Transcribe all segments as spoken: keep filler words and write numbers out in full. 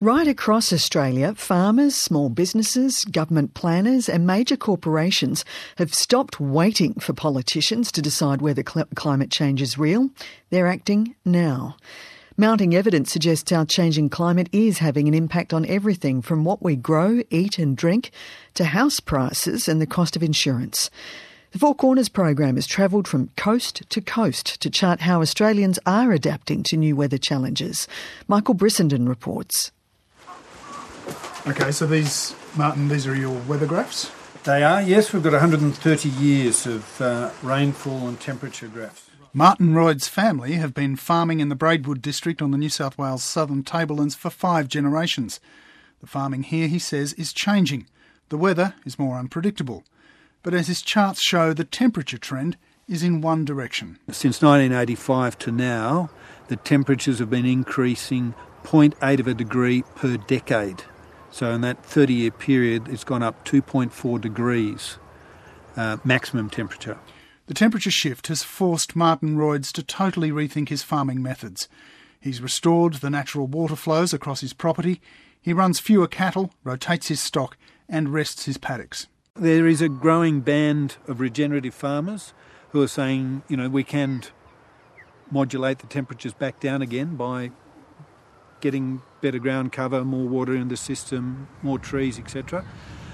Right across Australia, farmers, small businesses, government planners and major corporations have stopped waiting for politicians to decide whether cl- climate change is real. They're acting now. Mounting evidence suggests our changing climate is having an impact on everything from what we grow, eat and drink to house prices and the cost of insurance. The Four Corners program has travelled from coast to coast to chart how Australians are adapting to new weather challenges. Michael Brissenden reports. Okay, so these, Martin, these are your weather graphs? They are, yes. We've got one hundred thirty years of uh, rainfall and temperature graphs. Martin Royd's family have been farming in the Braidwood district on the New South Wales Southern Tablelands for five generations. The farming here, he says, is changing. The weather is more unpredictable. But as his charts show, the temperature trend is in one direction. Since nineteen eighty-five to now, the temperatures have been increasing zero point eight of a degree per decade. So in that thirty-year period, it's gone up two point four degrees uh, maximum temperature. The temperature shift has forced Martin Royds to totally rethink his farming methods. He's restored the natural water flows across his property. He runs fewer cattle, rotates his stock and rests his paddocks. There is a growing band of regenerative farmers who are saying, you know, we can modulate the temperatures back down again by getting better ground cover, more water in the system, more trees, et cetera.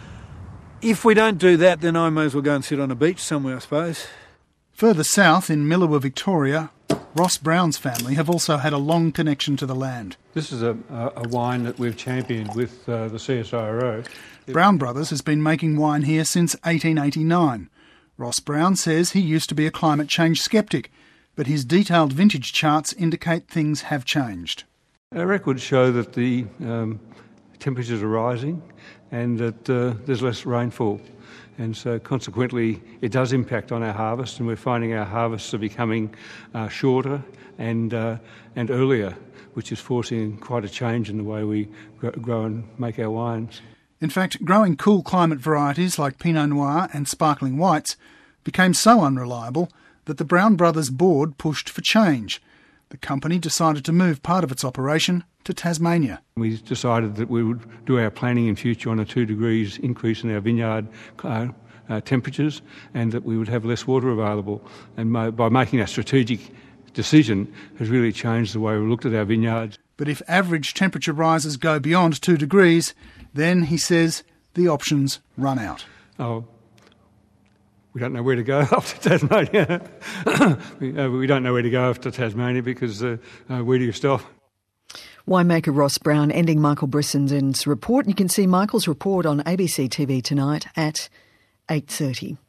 If we don't do that, then I may as well go and sit on a beach somewhere, I suppose. Further south in Milawa, Victoria, Ross Brown's family have also had a long connection to the land. This is a, a wine that we've championed with uh, the C S I R O. Brown Brothers has been making wine here since eighteen eighty-nine. Ross Brown says he used to be a climate change sceptic, but his detailed vintage charts indicate things have changed. Our records show that the um, temperatures are rising and that uh, there's less rainfall. And so consequently it does impact on our harvest, and we're finding our harvests are becoming uh, shorter and uh, and earlier, which is forcing quite a change in the way we grow and make our wines. In fact, growing cool climate varieties like Pinot Noir and sparkling whites became so unreliable that the Brown Brothers board pushed for change. The company decided to move part of its operation to Tasmania. We decided that we would do our planning in future on a two degrees increase in our vineyard uh, uh, temperatures, and that we would have less water available. And my, by making that strategic decision has really changed the way we looked at our vineyards. But if average temperature rises go beyond two degrees, then, he says, the options run out. Oh, we don't know where to go after Tasmania. we, uh, we don't know where to go after Tasmania because uh, uh, where do you stop? Winemaker Ross Brown ending Michael Brissenden's report. You can see Michael's report on A B C T V tonight at eight thirty.